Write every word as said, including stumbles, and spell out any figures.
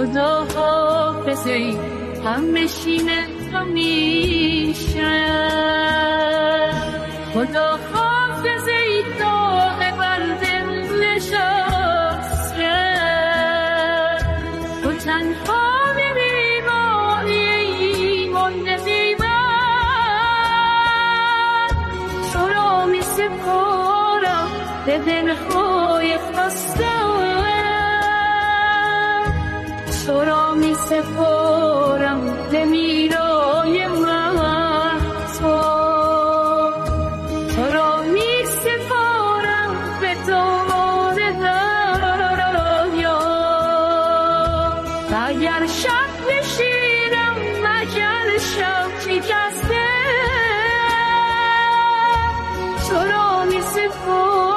خدا حافظ ای همنشین همیشه خدا حافظ ای داغ بر دل نشسته تو تنها می‌مانی ایمان نمی‌بر تو را می‌سپارم به دل‌های خسته تو را می سپارم به میرای من تو تو را می سپارم به داماد دریا اگر شب بشینم مگر شب شکسته تو را می سپارم